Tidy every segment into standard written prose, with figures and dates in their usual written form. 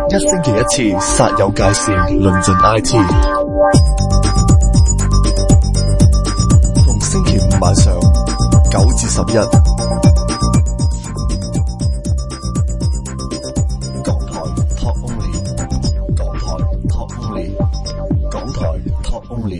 一星期一次，煞有介事，論盡 IT。逢星期五晚上9至11，港台 Talk Only， 港台 Talk Only， 港台 Talk Only。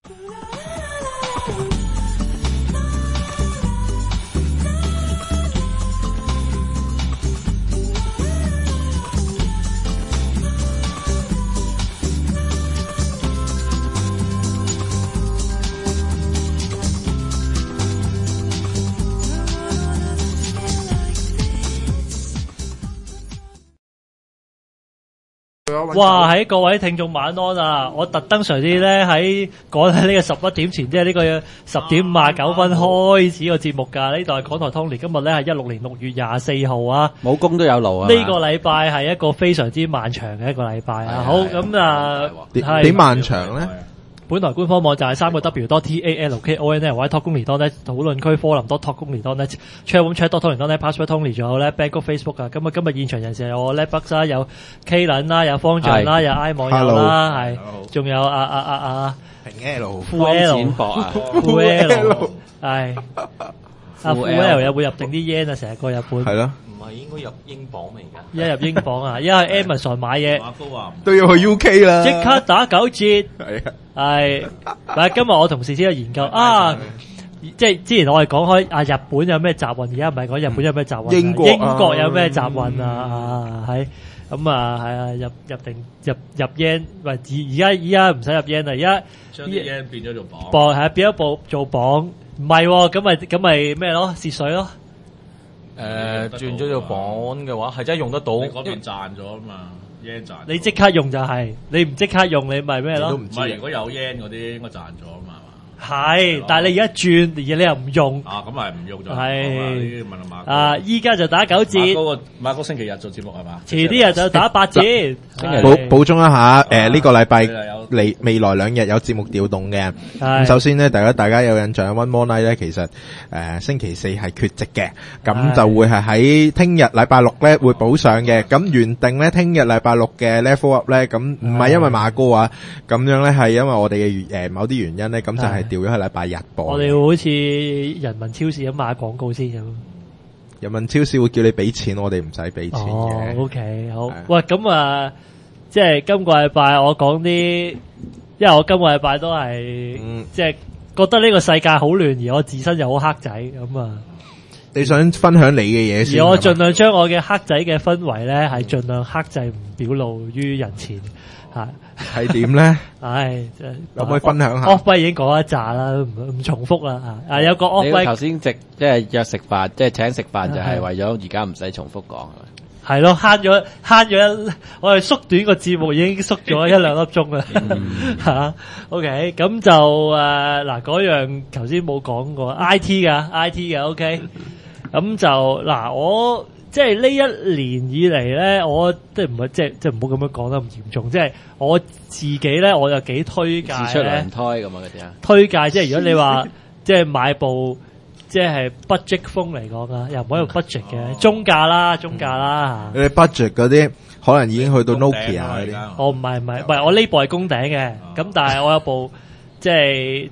哇！喺各位聽眾晚安啊！我特登嘗試咧喺講喺呢個11點前，即係呢個10點59分開始個節目㗎。呢度係港台 Tony， 今日咧係16年6月24號啊！ 冇功都有勞啊！ 呢個禮拜係一個非常之漫長嘅一個禮拜啊！好咁啊， 點漫長咧？ 本台官方網站係3個W.TALKONL 或者 talkonly.net 討論區 forum.talkonly.net chatroom chat.tony.net password Tony 仲有咧 Bangkok Facebook 啊！咁啊今日現場人士有我 Letbucks 啦，有 K 倫啦，有方丈啦，有 I 網友啦，係仲有平 L 富 L 富 L 係富 L 有冇入定啲 yen 啊？成日過日本係咯， 唔係應該入英鎊嚟㗎？ 一入英鎊啊！一係 Amazon 買嘢都要去 UK 啦， 即刻打9折。 係啊， 係，但係今日我同事先有研究啊，即係之前我哋講開啊，日本有咩集運，而家唔係講日本有咩集運，英國有咩集運啊？係咁啊，係啊，入 yen， 喂，而家唔使入 yen 啦，而家將啲 yen 變咗做磅， 係啊，變咗部做磅，唔係喎，咁咪咩咯，蝕水咯。 轉咗做磅嘅話，係真係用得到。 你嗰邊賺咗啊嘛，yen 賺。 你即刻用就係，你唔即刻用你咪咩咯？ 唔係，如果有 yen 嗰啲應該賺咗啊嘛。 係，但係你而家轉，而你又唔用。 啊，咁係唔用咗。 係。 問下馬哥。 啊，依家就打9折。 馬哥星期日做節目係嘛？ 遲啲日就打8折。 補充一下，呢個禮拜未來2日有節目調動嘅。咁首先咧，大家有印象 One More Night 咧，其實星期4係缺席嘅，咁就會係喺聽日禮拜6咧會補上嘅。咁原定咧聽日禮拜6嘅 Level Up 咧，咁唔係因為馬哥啊，咁樣咧係因為我哋嘅某啲原因咧，咁就係調咗去禮拜日播。 我哋好似人民超市咁買廣告先咁。 人民超市會叫你俾錢，我哋唔使俾錢嘅。 哦 ，OK， 好。喂，咁啊，即係今個禮拜我講啲，因為我今個禮拜都係，即係覺得呢個世界好亂，而我自身又好黑仔咁啊。 你想分享你嘅嘢先？ 而我盡量將我嘅黑仔嘅氛圍咧，係盡量克制，唔表露於人前。 係點咧？ 唉， 可唔可以分享下 ？Off-White 已經講一紮啦，唔重複啦。有個 Off-White 頭先即係約食飯，即係請食飯，就係為咗而家唔使重複講。 係咯，慳咗我哋縮短個節目已經縮咗1-2粒鐘啦。嚇，OK，咁就嗱嗰樣頭先冇講過 IT 嘅 OK，咁就嗱我。即係呢一年以嚟咧，我即係唔係即係唔好咁樣講得咁嚴重。即係我自己咧，我就幾推介自出娘胎咁啊嗰啲啊。 推介即係如果你話即係買部即係 budget phone 嚟講啊，又唔可以用 budget 嘅中價啦。 你 budget 嗰啲可能已經去到 Nokia 嗰啲。 我唔係，我呢部係公頂嘅。咁但係我有部即係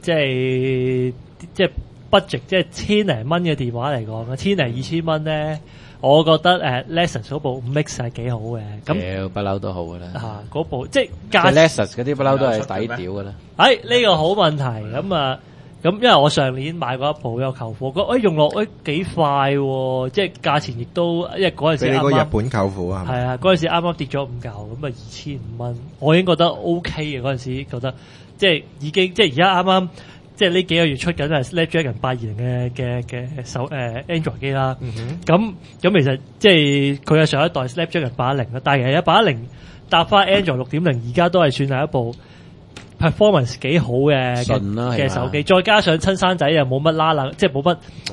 budget 即係千零蚊嘅電話嚟講，千零2000蚊咧。我覺得Lexus 嗰部 Mix 係幾好嘅，咁不嬲都好嘅啦。 嗰部即係價 Lexus 嗰啲不嬲都係抵屌嘅啦。 呢個好問題咁因為我上年買過一部有求貨，覺得用落幾快喎，即係價錢亦都因為嗰陣時啱啱俾你個日本舅父啊， 係啊，嗰陣時啱啱跌咗5嚿，咁2500蚊，我已經覺得 OK 嘅嗰陣時，覺得即係已經即係而家啱啱。即係呢幾個月出緊係 Snapdragon 820嘅手Android 機啦。咁其實即係佢嘅上一代 Snapdragon 810啦，但係其實810搭翻 Android 6.0，而家都係算係一部 performance 幾好嘅手機。再加上親生仔又冇乜拉冷，即係冇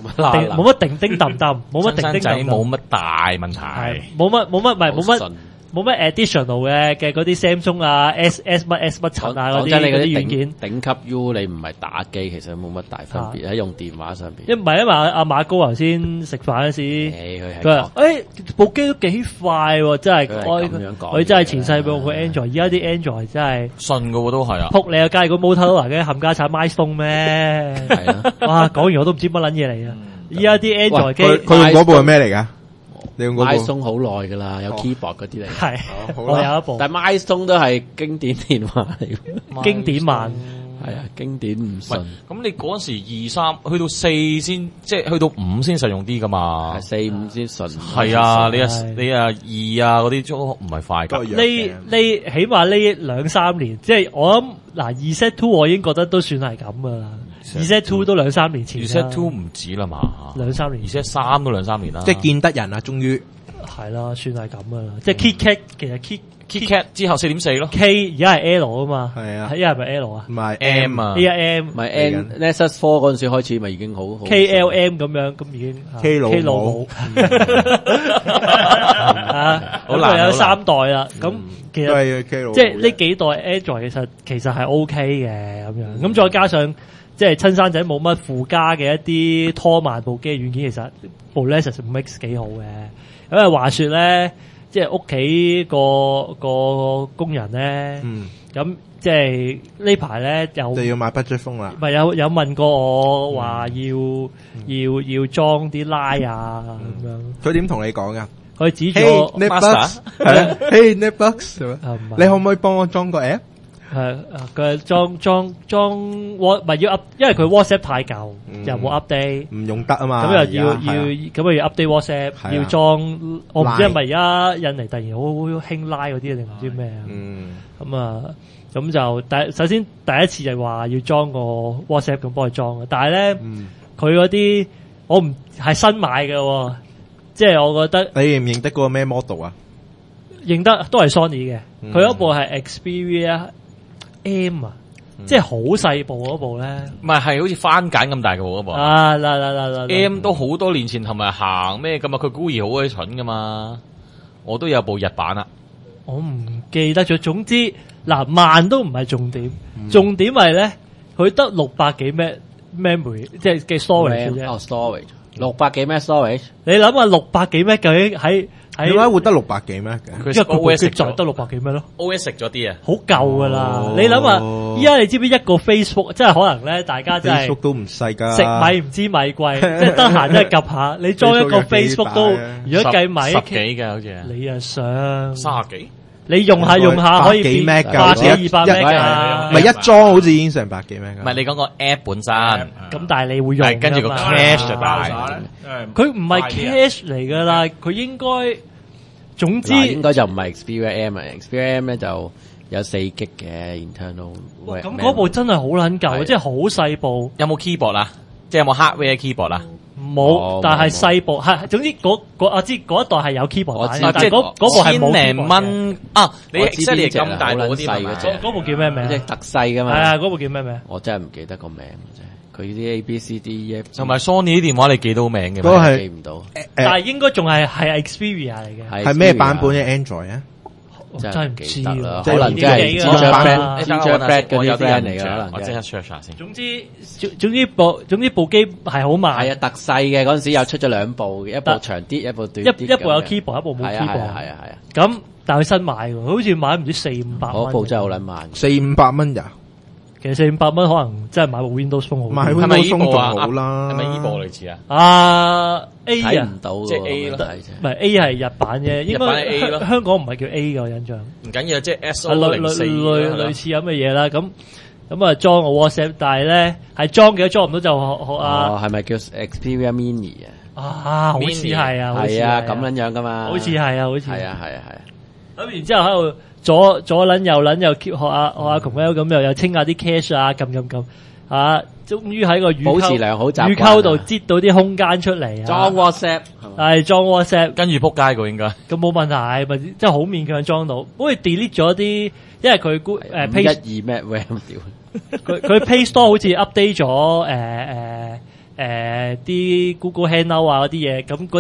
乜叮叮揼揼，冇乜叮叮揼揼， 冇乜大問題， 冇乜冇咩 additional 嘅嗰啲 Samsung 啊 S 乜柒啊嗰啲軟件。 頂級 U 你唔係打機，其實冇乜大分別喺用電話上邊。 因為阿馬高頭先食飯嗰時，佢話：部機都幾快喎，真係佢真係前世用佢 Android，而家啲 Android 真係信嘅喎都係啊！ 撲你個街，個 Motorola 嘅冚家鏟 Milestone 咩？係啊！哇，講完我都唔知乜撚嘢嚟啊！而家啲 Android 機， 佢用嗰部係咩嚟㗎？你用嗰部 Milestone 好耐㗎啦，有 keyboard 嗰啲嚟。 係，我有一部， 但 Milestone 都係經典電話嚟， 經典慢。 係啊，經典唔順。 咁你嗰陣時2、3去到4先，即係去到5先實用啲噶嘛 ？4、5先順。 係啊，你2嗰啲都唔係快㗎。 呢起碼呢2-3年，即係我諗嗱，Z2 我已經覺得都算係咁噶啦。Z2 都2-3年前。 Z2 唔止啦嘛 ，2-3年。 Z3 都2-3年啦。 即係見得人啦，終於。 係啦，算係咁噶啦。即係 KitKat 其實 KitKat 之後4.4咯 ，K 而家係 L 啊嘛， 係啊， 依家係咪 L 啊？ 唔係 M 啊， 依家 M， 唔係 Nexus 4嗰陣時開始咪已經好 KLM 咁樣，咁已經 K 老母啊，好難有3代啦。咁其實即係呢幾代 Android 其實係 OK 嘅咁樣，咁再加上即係親生仔冇乜附加嘅一啲拖慢部機嘅軟件，其實部 Nexus Mix 幾好嘅。因為話說咧。即係屋企個工人咧，咁即係呢排咧就要買 budget phone 啦。 咪有問過我話要裝啲拉啊咁樣。佢點同你講噶？ 佢指住我 Netbox 係啊 ，Hey Netbox 係咪？你可唔可以幫我裝個 app？ 係佢裝咪要 up， 因為佢 WhatsApp 太舊，又冇 update， 唔用得啊嘛。 咁又要 update WhatsApp，要裝。我唔知係咪而家印尼突然好興拉嗰啲定唔知咩啊？咁啊，咁就首先第一次就話要裝個 WhatsApp 咁幫佢裝嘅，但係咧佢嗰啲我唔係新買嘅，即係我覺得你認唔認得嗰個咩 model 啊？ 認得都係 Sony 嘅，佢嗰部係 Xperia M 啊，即係好細部嗰部咧， 唔係好似番梘咁大嘅嗰部啊！嗱 M 都好多年前同埋行咩咁啊？佢孤兒好鬼蠢噶嘛，我都有部日版啦， 我唔記得咗。總之嗱，慢都唔係重點，重點係咧佢得600幾 memory， 即係嘅 storage 啫。 哦 storage 600幾 M storage， 你諗下600幾 M 究竟喺點解會得600幾 M 嘅？ 因為個 OS 就得600幾 M 咯。 OS 食咗啲啊， 好舊噶啦！你諗下，依家你知唔知一個 Facebook， 即係可能咧，大家真係 Facebook 都唔細噶， 食米唔知米貴，即係得閒真係及下。你裝一個 Facebook 都，如果計埋 10幾嘅好似， 你啊想 30幾？ 你用下可以幾 M 噶，100幾200 M 噶， 唔係一裝好似已經成百幾 M 噶。 唔係你講個 app 本身， 咁但係你會用， 跟住個 cache 就大。 佢唔係 cache 嚟噶啦，佢應該。總之應該就唔係 Xperia M 啊 ，Xperia M 咧就有4GB嘅 internal。 咁嗰部真係好撚舊，即係好細部。 有冇 keyboard 啊？即係有冇 hardware keyboard 啊？ 冇，但係細部係。總之我知嗰一代係有 keyboard，但係嗰部係冇 keyboard 啊！你 exactly 咁大部啲嘅啫， 嗰部叫咩名？ 即係特細噶嘛。 係啊，嗰部叫咩名？ 我真係唔記得個名嘅啫。佢啲 A B C D E F 同埋 Sony 啲電話你記到名嘅， 都係記唔到。 但係應該仲係 Xperia 嚟嘅。 係咩版本嘅 Android 啊？ 真係唔記得啦， 可能真係 Teacher Brad 嗰啲 friend 嚟㗎，可能我即刻 search 下先。 總之部機係好慢。 係啊，特細嘅嗰陣時又出咗2部，一部長啲，一部短啲。 一部有 keyboard， 一部冇 keyboard。係啊。咁但係佢新買喎，好似買唔知400-500蚊。 嗰部真係好撚慢 ，400-500蚊咋？ 其實400-500蚊可能真係買部 Windows Phone 好， 買 Windows Phone 仲好啦。 係咪呢部類似啊？ A 睇唔到， 即係 A 咯， 唔係 A 係日版啫，應該香港唔係叫 A 嘅我印象。 唔緊要，即係 SO04 類似咁嘅嘢啦。咁啊裝個 WhatsApp，但係咧係裝嘅，裝唔到就學啊。 係咪叫 Xperia Mini 啊？好似係啊， 係啊，咁樣樣噶嘛。 好似係啊，好似係啊。 咁然之後喺度左撚右撚又 keep 學阿窮 L 咁又清下啲 cache 啊，撳啊，終於喺個保持良好習慣乳溝度擠到啲空間出嚟啊！ 裝 WhatsApp 係裝 WhatsApp， 跟住撲街個應該。 咁冇問題，咪即係好勉強裝到。不過 delete 咗啲，因為佢 512 M RAM 屌， 佢 Play Store 好似 update 咗啲 Google Hangout 啊嗰啲嘢，咁嗰啲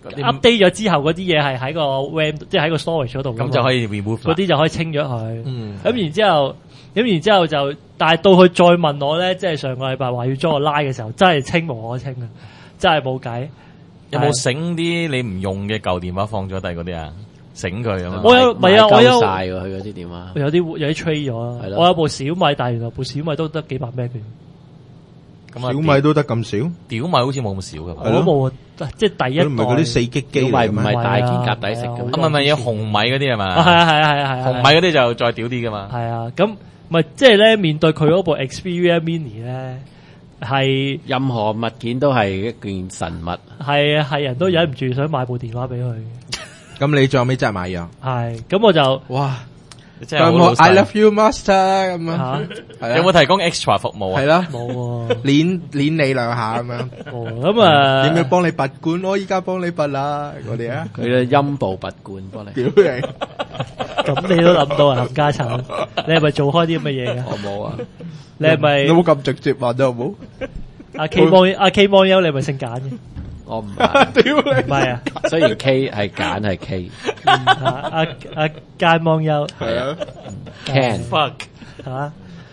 update 咗之後嗰啲嘢係喺個 RAM， 即係喺個 storage 嗰度， 咁就可以 remove 嗰啲就可以清咗佢。咁然之後就，但係到佢再問我咧，即係上個禮拜話要裝個拉嘅時候，真係清無可清啊！真係冇計。 有冇醒啲你唔用嘅舊電話放咗低嗰啲啊？醒佢咁啊！ 我有，唔係啊！我有晒喎，佢嗰啲電話有啲 trade 咗啦。我有部小米，但係原來部小米都得幾百 Mbps 嘅。 小米都得咁少？ 屌米好似冇咁少嘅。 我部即係第一代。 唔係嗰啲4 G 機嚟唔係大件夾底食嘅。 唔係有紅米嗰啲係嘛？ 係啊！ 紅米嗰啲就再屌啲噶嘛。 係啊，咁咪即係咧面對佢嗰部 Xperia Mini 咧，係任何物件都係一件神物。 係人都忍唔住想買部電話俾佢。 咁你最後尾真係買咗？ 係，咁我就哇！ 即係我 I love you master 咁樣， 有冇提供 extra 服務啊？ 係啦， 冇喎， 捏你兩下咁樣。 咁啊， 點樣幫你拔罐？我依家幫你拔啦，嗰啲啊， 佢嘅陰部拔罐幫你。 屌你！ 咁你都諗到啊，冚家鏟！你係咪做開啲咁嘅嘢嘅？ 我冇啊， 你係咪？ 你冇咁直接話就好冇？ 阿 K 幫優，你係咪姓簡嘅？ 我唔係， 屌你！ 唔係啊， 雖然 K 係揀係 K， 阿間幫優係啊 can fuck 嚇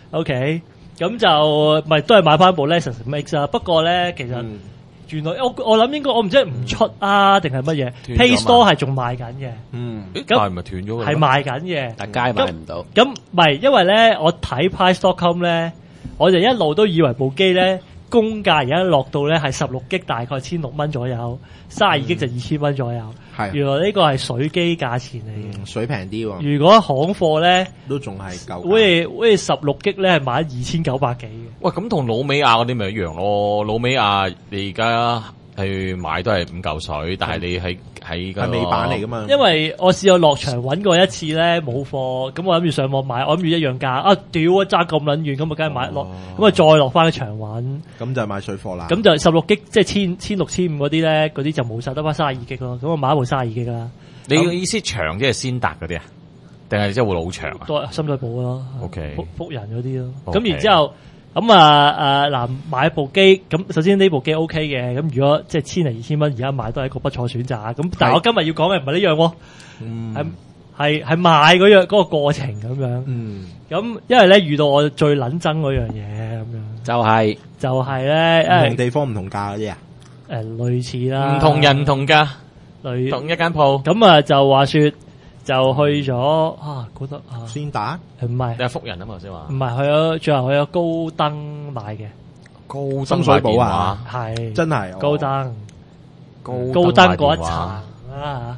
OK，咁就咪都係買翻部 Lexus Mix 啊。不過咧，其實原來我諗應該我唔知係唔出啊定係乜嘢，Play Store 係仲賣緊嘅。 咁但係咪斷咗嘅？ 係賣緊嘅， 但街買唔到。 咁唔係因為咧，我睇 Price.com 咧，我就一路都以為部機咧。公價而家落到咧係16 G 大概1600蚊左右，32 G 就2000蚊左右。 係原來呢個係水機價錢嚟嘅， 水平啲喎。 如果行貨咧， 都仲係夠。 好似16 G 咧係買2900幾嘅。 喂，咁同老美亞嗰啲咪一樣咯？老美亞你而家去買都係5嚿水，但係你喺個係尾版嚟噶嘛？ 因為我試過落場揾過一次咧冇貨，咁我諗住上網買，我諗住一樣價啊！屌啊，揸咁撚遠，咁啊梗係買落，咁啊再落翻去場揾， 咁就買水貨啦。 咁就16 G 即係1600、1500嗰啲咧，嗰啲就冇晒，得翻32 G 咯。咁我買一部32 G 啦。 你嘅意思長即係先達嗰啲啊？定係即係會老長啊？ 都深水埗咯 ，OK， 福人嗰啲咯。 OK 咁然之後，咁嗱買部機，咁首先呢部機 OK 嘅，咁如果即係1000嚟2000蚊，而家買都係一個不錯選擇。咁但係我今日要講嘅唔係呢樣喎，係買嗰個過程咁樣。咁因為咧遇到我最撚憎嗰樣嘢咁樣，就係咧， 唔同地方唔同價嗰啲啊。 類似啦， 唔同人唔同價，同一間鋪。 咁啊就話說。就去咗覺得先打唔係你係福人啊嘛先話， 唔係去咗最後去咗高登買嘅， 高深水埗啊， 係真係高登嗰一層啊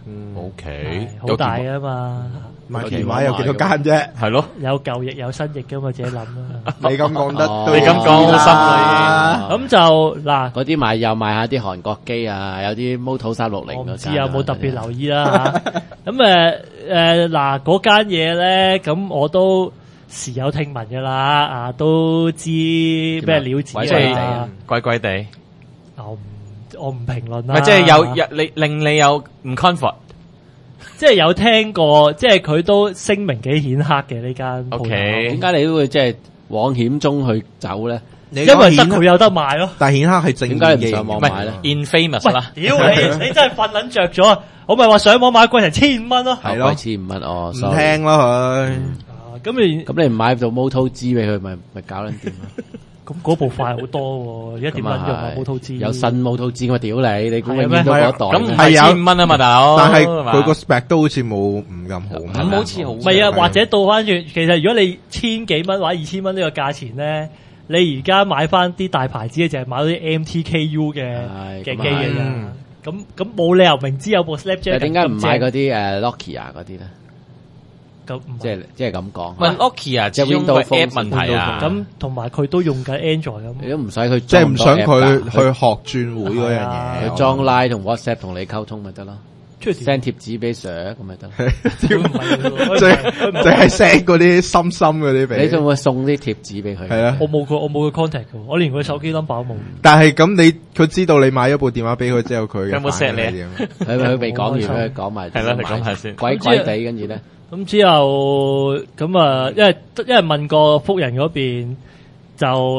OK 好大啊嘛， 買電話有幾多間啫？ 係咯， 有舊翼有新翼噶嘛，自己諗啦。 你咁講得， 你咁講好心啦。 咁就嗱， 嗰啲賣下啲韓國機啊，有啲 Moto 360， 我唔知有冇特別留意啦嚇。咁嗱嗰間嘢咧，咁我都時有聽聞噶啦，都知咩料子啊， 貴貴地。 我唔評論啦。 即係令你有唔 comfort。 即係有聽過，即係佢都聲名幾顯赫嘅呢間鋪頭。 點解你都會即係往險中去走咧？ 因為得佢有得賣咯。 但係顯赫係正點解你唔上網買咧 ？Infamous 啦！ 屌你真係瞓撚着咗啊！我咪話上網買貴成1500蚊咯。 係咯 ，1500蚊哦。 唔聽咯佢。 咁你唔買到 Moto G 俾佢，咪搞撚掂咯？ 咁嗰部快好多喎，1.1用啊 Moto G， 有新 Moto G 我屌你估永遠都嗰代。 咁係1500蚊啊嘛，大佬。 但係佢個 spec 都好似冇唔咁好。 咁好似好。 唔係啊，或者倒翻轉，其實如果你1000幾蚊或者2000蚊呢個價錢咧，你而家買翻啲大牌子嘅，就係買到啲 MTKU 嘅機嘅啫。咁冇理由明知有部 Snapdragon。 點解唔買嗰啲Nokia 嗰啲咧？ 咁即係咁講。 問 Nokia 即係 Windows App 問題啊。 咁同埋佢都用緊 Android 咁。 你都唔使佢， 即係唔想佢去學轉會嗰樣嘢。 佢裝 Line 同 WhatsApp 同你溝通咪得咯。send 貼紙俾 Sir 咁咪得。 即係 send 嗰啲深嗰啲俾。 你仲會送啲貼紙俾佢？ 係啊。 我冇佢 contact 嘅，我連佢手機 number 都冇。 但係咁佢知道你買咗部電話俾佢之後，佢有冇 send 你？ 佢未講完，佢講埋。 係啦，你講下先。 鬼鬼地，跟住咧。 咁之後咁因為問過福人嗰邊就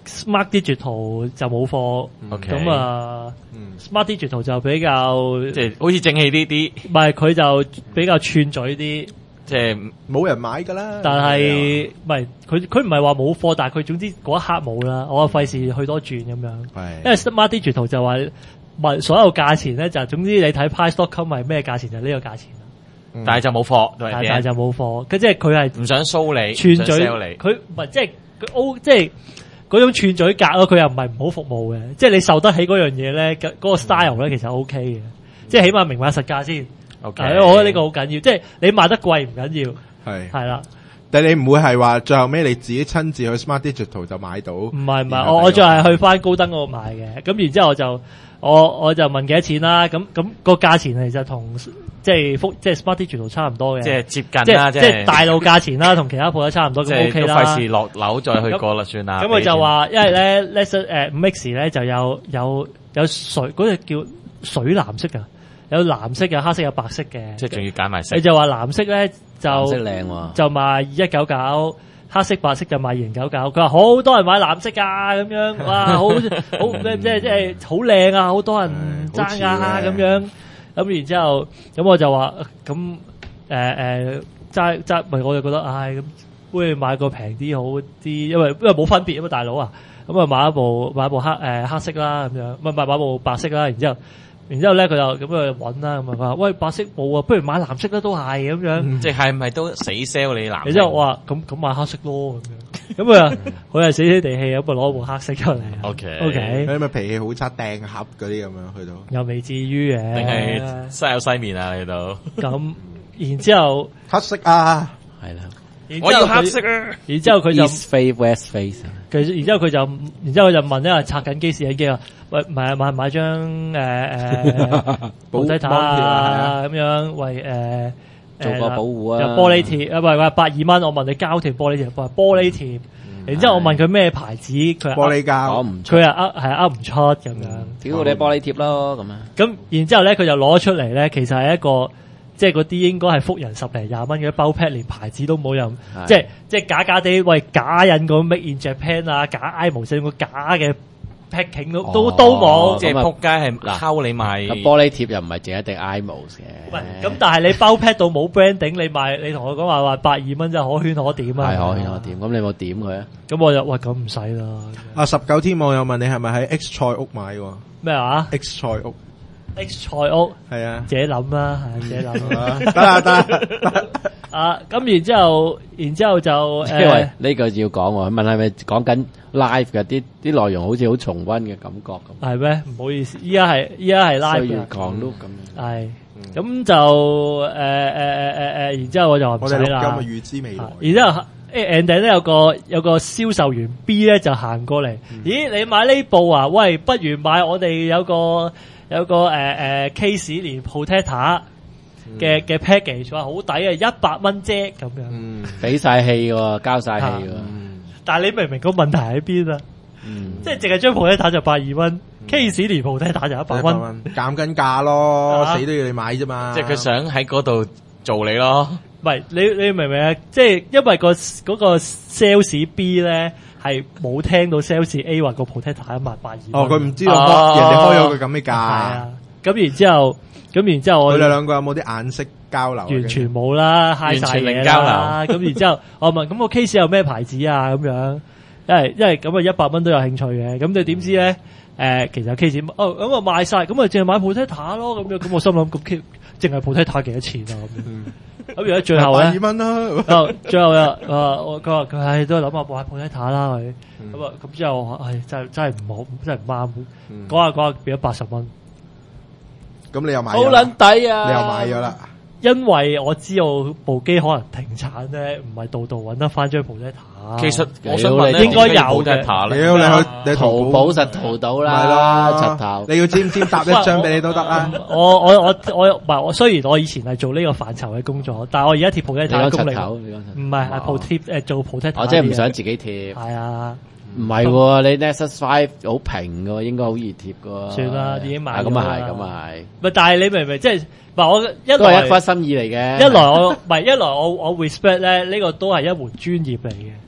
Smart Digital 就冇貨， OK 咁啊，Smart Digital 就比較即係好似正氣啲， 唔係佢就比較串嘴啲， 即係冇人買㗎啦。 但係唔係佢唔係話冇貨，但係佢總之嗰一刻冇啦，我費事去多轉咁樣。因為 Smart Digital 就話問所有價錢咧，就總之你睇 Price.com 係咩價錢就呢個價錢啦， 但係就冇貨， 但係就冇貨，即係佢係唔想騷你， 串嘴， 唔想 sell 你佢唔係即係佢即係。嗰種串嘴格咯，佢又唔係唔好服務嘅，即係你受得起嗰樣嘢咧，嗰個 style 咧其實 OK 嘅，即係起碼明碼實價先。 OK， 我覺得呢個好緊要，即係你賣得貴唔緊要，係啦。 但係你唔會係話最後尾你自己親自去 Smart Digital 就買到？唔係，我再係去翻高登嗰度買嘅，咁然之後我就問幾多錢啦，咁個價錢其實同即係 Smart Digital 差唔多嘅， 即係接近啦， 即係大路價錢啦，同其他鋪都差唔多，咁 OK 啦。費事落樓再去過啦，算啦。 咁佢就話，因為咧 5X 咧就有水嗰隻叫水藍色㗎，有藍色有黑色有白色嘅， 即係仲要揀埋色。 你就話藍色咧就藍色靚喎， 就賣2199。黑色白色就賣2099，佢話好多人買藍色㗎咁樣，哇好即係好靚啊，好多人爭啊咁樣，咁然之後咁我就話咁爭咪我就覺得咁不如買個平啲好啲，因為冇分別啊嘛大佬啊，咁啊買一部黑色啦咁樣，唔係買部白色啦，然之後咧佢就咁去揾啦，咁啊話喂白色冇啊，不如買藍色啦都係咁樣， 即係咪都死 sell 你藍色？ 然之後我話咁買黑色咯咁樣，咁啊佢係死死地氣咁啊攞部黑色出嚟。OK， 你咪脾氣好差，掟盒嗰啲咁樣去到， 又未至於嘅， 定係西有西面啊你度？ 咁然之後黑色啊， 係啦。 我要黑色啊！ 然之後佢就 East face West face。 然之後佢就問咧拆緊機試緊機啊！喂，買張保底塔啊咁樣，喂做個保護啊！ 就玻璃貼啊，喂82蚊，我問你膠條玻璃貼，話玻璃貼。然之後我問佢咩牌子，佢玻璃膠， 佢係唔出咁樣。 屌你玻璃貼咯咁樣。 咁然之後咧，佢就攞出嚟咧，其實係一個。即係嗰啲應該係福人10零20蚊嘅包 pad，連牌子都冇任，即係假假地，喂假印個 Make in Japan 啊，假 IMO 個假嘅 packing 都冇， 即係仆街係溝你賣。 玻璃貼又唔係淨係一定 IMO 嘅。 喂，咁但係你包 pad 到冇 branding，你同我講話82蚊真係可圈可點啊！ 係可圈可點，咁你有冇點佢啊？ 咁我就喂咁唔使啦。 19天網友問你係咪喺 X 菜屋買喎？ 咩話 ？X 菜屋。 X 菜屋係啊， 自己諗啦，自己諗啦， 得啊，咁然之後就呢個要講喎，問係咪講緊 live 嘅啲內容好似好重溫嘅感覺咁？ 係咩？唔好意思，依家係 live 嘅， 講都咁。 係，咁就然之後我就話唔使啦。 我哋錄音預知未來。 然之後Andy 咧有個銷售員 B 咧就行過嚟，咦？你買呢部啊？喂，不如買我哋有個case 連 protector 嘅 package， 話好抵啊，100蚊啫咁樣。 俾晒氣喎，交晒氣喎。 但係你明唔明個問題喺邊啊？即係淨係張 protector 就82蚊，case 連 protector 就100蚊， 減緊價咯，死都要你買啫嘛。 即係佢想喺嗰度做你咯。 唔係你明唔明啊？即係因為嗰個 sales B 咧。係冇聽到 sales A 話個 protector 182蚊。 哦，佢唔知道人哋開咗個咁嘅價。係啊， 咁然之後我哋兩個有冇啲眼色交流？ 完全冇啦，嗨晒嘢啦。咁然之後我問咁個 case 有咩牌子啊？咁樣，因為咁啊100蚊都有興趣嘅。咁你點知咧？其實 case 咁啊賣晒，咁啊淨係買 protector 咯。咁樣咁我心諗咁淨係 protector 幾多錢啊？咁而家最後咧，2 蚊啦。 最後佢話佢都係諗下買 protector 啦佢。咁之後真係唔好，真係唔啱。講下變咗80蚊。 咁你又買？ 好撚抵啊！ 你又買咗啦。 因為我知道部機可能停產咧，唔係度揾得翻張 protector。 其實我想問應該有嘅。 你淘寶實淘到啦，柒頭。 你要尖搭一張俾你都得啊。 我雖然我以前係做呢個範疇嘅工作，但係我而家貼 protector 功力唔係係做 protector。 即係唔想自己貼。 係啊。 唔係喎，你 Nexus 5好平嘅喎，應該好易貼嘅喎。 算啦，已經買咗啦。 咁啊係。 唔係，但係你明唔明？即係我都係一番心意嚟嘅。 一來我 respect 咧，呢個都係一門專業嚟嘅。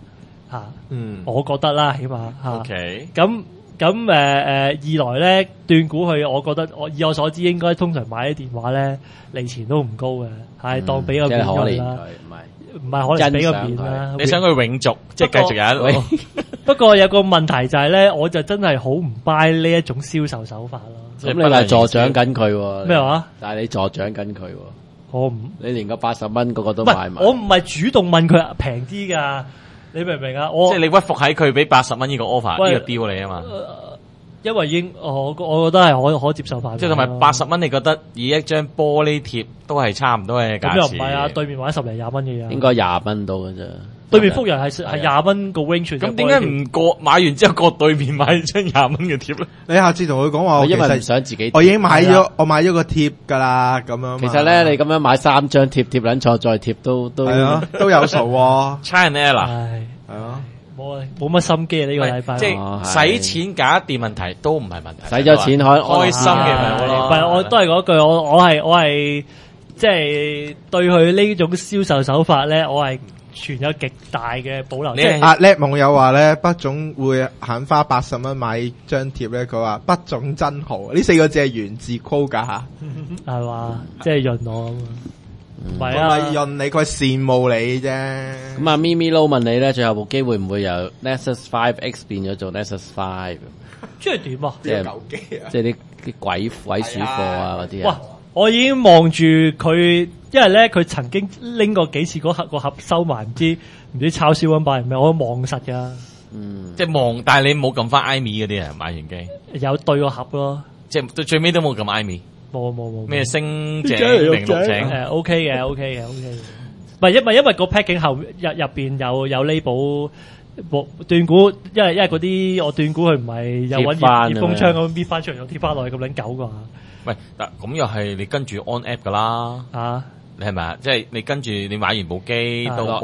嚇。 嗯， 我覺得啦，起碼嚇。 OK。 咁二來咧，斷估佢，我覺得以我所知，應該通常買啲電話咧，利錢都唔高嘅，係當俾個面佢啦，唔係可能俾個面啦。 你想佢永續，即係繼續有一不過有個問題就係咧，我就真係好唔 buy 呢一種銷售手法咯。 咁你係助長緊佢喎？ 咩話？ 但係你助長緊佢喎？ 我唔， 你連個80蚊個個都買埋。 我唔係主動問佢平啲㗎。你明唔明啊？ 即係你屈服喺佢俾80蚊呢個 offer 呢個 deal 你啊嘛。 因為已經我覺得係可接受範圍。 即係同埋80蚊，你覺得以一張玻璃貼都係差唔多嘅價錢。咁又唔係啊？對面買10零20蚊嘅嘢。應該20蚊到嘅啫。對面福人係20蚊個 range。 咁點解唔過買完之後過對面買張20蚊嘅貼咧？ 你下次同佢講話， 因為唔想自己。 我已經買咗，我買咗個貼㗎啦，咁樣。 其實咧，你咁樣買3張貼撚錯再貼都係啊，都有數喎。 China 啦， 係啊。 冇乜心機啊！呢個禮拜即係使錢搞掂問題都唔係問題， 使咗錢開心嘅咪好咯。 唔係，我都係嗰句，我係即係對佢呢種銷售手法咧，我係存有極大嘅保留。 即係阿叻網友話咧，畢總會肯花80蚊買張貼咧，佢話畢總真好，呢4個字係源自 quote 㗎嚇， 係嘛？即係潤我啊嘛。 唔係啊，潤你佢羨慕你啫。 咁啊，咪咪撈問你咧，最後部機會唔會由 Nexus 5X 變咗做 Nexus 5？ 即係點啊？ 即係舊機啊！ 即係啲鬼鼠貨啊嗰啲啊！ 哇！我已經望住佢，因為咧佢曾經拎過幾次個盒收埋，唔知抄銷咁擺係咩？我都望實㗎。 即係望，但係你冇撳翻 iMe 嗰啲啊，買完機有對個盒咯。 即係到最尾都冇撳 iMe。 冇咩星井定綠井 ？OK 嘅。唔係因為個 packing 後入邊有 label 斷估，因為嗰啲我斷估佢唔係有揾熱風槍咁搣翻出嚟，又貼翻落去咁撚狗㗎。 喂，嗱咁又係你跟住 on app 㗎啦。啊，你係咪啊？即係你跟住你買完部機都幫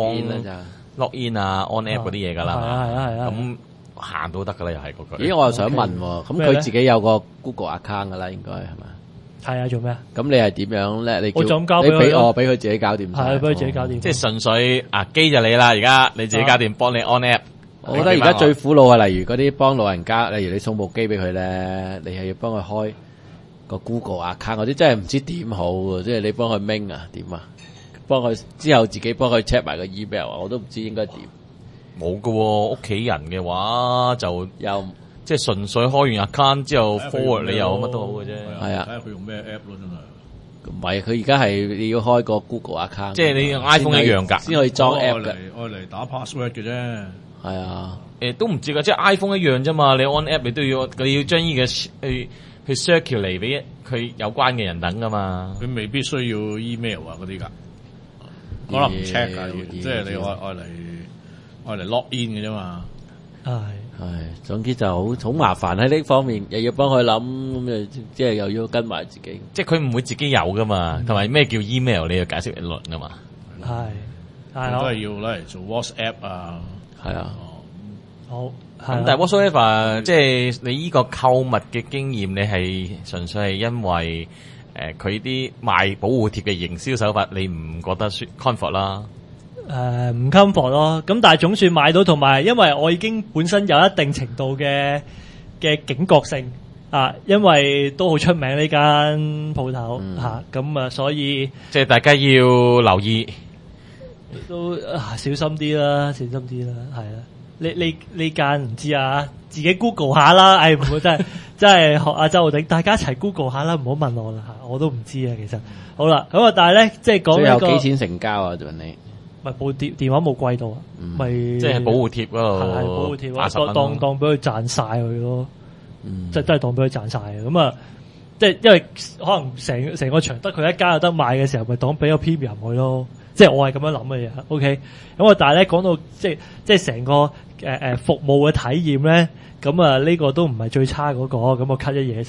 log in 啊 on app 嗰啲嘢㗎啦。係啊。咁行都得㗎啦，又係嗰句。 咦，我又想問喎，咁佢自己有個 Google account 㗎啦，應該係咪？ 係啊，做咩啊？ 咁你係點樣咧？ 我就咁交俾佢， 俾佢自己搞掂。 係，俾佢自己搞掂。 即係純粹機就你啦，而家你自己搞掂，幫你 on app。 我覺得而家最苦惱係，例如嗰啲幫老人家，例如你送部機俾佢咧，你係要幫佢開個 Google account 嗰啲，真係唔知點好喎。即係你幫佢明啊，點啊？幫佢之後自己幫佢 check 埋個 email 啊，我都唔知應該點。 冇㗎喎，屋企人嘅話就又。即係純粹開完 account 之後 forward 你又乜都好嘅啫。 係啊， 睇下佢用咩 app 咯，真係。 唔係，佢而家係你要開個 Google account， 即係你用 iPhone 一樣㗎， 先可以裝 app 嘅。 愛嚟打 password 嘅啫。 係啊， 都唔知㗎，即係 iPhone 一樣啫嘛。你 on app 你都要將呢個去 circulate 俾佢有關嘅人等㗎嘛。 佢未必需要 email 啊嗰啲㗎，可能唔 check 㗎，即係你愛嚟 log in 嘅啫嘛。 係，總之就好麻煩喺呢方面，又要幫佢諗，咁即係又要跟埋自己。 即係佢唔會自己有噶嘛，同埋咩叫 email 你要解釋一輪噶嘛。 係都係要攞嚟做 WhatsApp 啊。 係啊。 好。 咁但係 WhatsApp 即係你呢個購物嘅經驗，你係純粹係因為佢啲賣保護貼嘅營銷手法，你唔覺得 comfort 啦？ 唔 comfort 咯，咁但係總算買到，同埋因為我已經本身有一定程度嘅警覺性啊，因為都好出名呢間鋪頭嚇，咁啊所以即係大家要留意， 都小心啲啦，小心啲啦，係啦，呢間唔知啊，自己 Google 下啦，唔好真係學阿周浩鼎，大家一齊 Google 下啦，唔好問我啦嚇，我都唔知啊其實。好啦，咁啊但係咧即係講呢個有幾錢成交啊？就問你。 咪部電話冇貴到啊，咪即係保護貼嗰度， 係保護貼，當俾佢賺晒佢咯，即係真係當俾佢賺晒嘅。咁啊，即係因為可能成個場得佢一家有得賣嘅時候，咪當俾個 premium 佢咯。即係我係咁樣諗嘅嘢。OK，咁啊，但係咧講到即係成個服務嘅體驗咧，咁啊呢個都唔係最差嗰個，咁我 cut 一嘢。